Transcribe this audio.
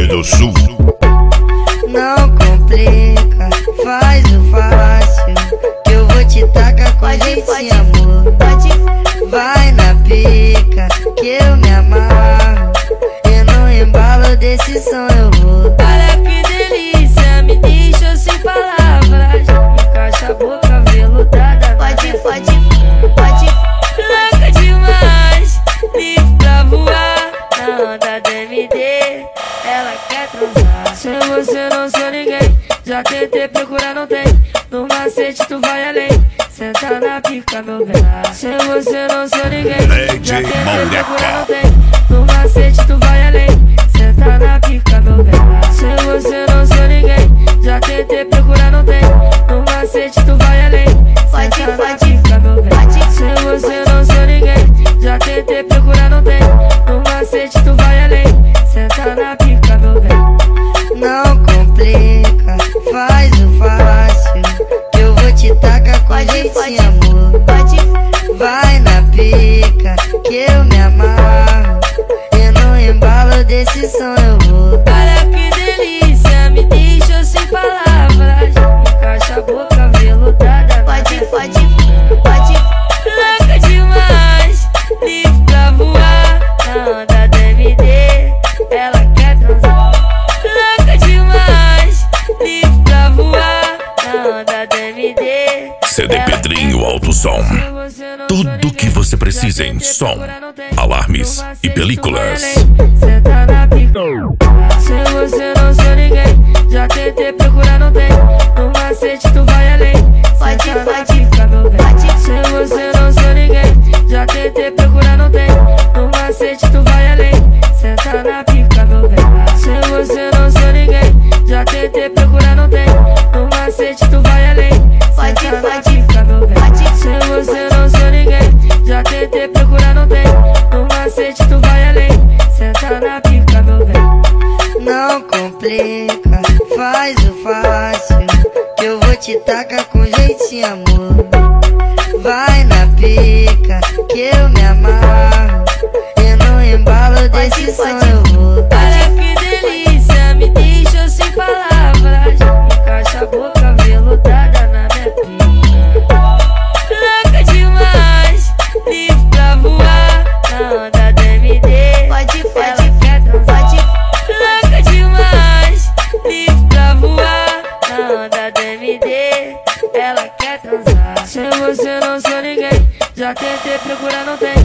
Grande do Sul. Não complica, faz o fácil, que eu vou te tacar com jeitinho, amor. Vai na pica, que eu me amarro, e no embalo desse som eu vou. Olha que delícia, me deixa sem palavras, encaixa a boca veludada. Pode. Louca demais, livre pra voar, na onda da MD, ela quer transar. Sem você não sou ninguém, já tentei procurar, não tem. No macete tu vai além, senta na pica, meu bem. Sem você não sou ninguém, já tentei procurar, não tem. No macete tu vai além, senta na pica, meu bem. Sem você não sou ninguém, já tentei procurar, não tem. No macete tu vai além, senta na pica, meu bem. Sem você não sou ninguém, já tentei procurar, não tem. No macete tu vai além, senta na pica, meu bem. Não complica, faz o fácil, que eu vou te tacar com jeitinho, amor. Vai na pica, que eu me amarro, e no embalo desse som eu vou. Olha que delícia, me deixa sem palavras, encaixa a boca veludada. Pode. Louca demais, livre pra voar, na onda da MD, ela quer transar. Louca demais, livre pra voar, na onda da MD. CD Pedrinho Alto Som. Tudo que você precisa em som, alarmes e películas. Senta na pica. Sem você não sou ninguém, já tentei procurar, não tem. No macete tu vai além, senta na pica, meu bem. Sem você não sou ninguém, já tentei procurar, não tem. No macete tu vai além, senta na pica, meu bem. Sem você não sou ninguém, já tentei procurar, não tem. No macete tu vai além, senta na pica, meu bem. Sem você não sou ninguém, já tentei procurar, não tem. No macete tu vai além, senta na pica, meu bem. Não complica, faz o fácil, que eu vou te tacar com jeitinho, amor. Vai na pica, que eu me amarro, e no embalo desse som eu vou. Olha que delícia, me deixa sem palavras, encaixa a boca veludada na minha pica. Louca demais, livre pra voar, na onda da MD, ela quer transar. Louca demais, livre pra voar, na onda da MD, ela quer transar. Sem você não sou ninguém, já tentei procurar, não tem.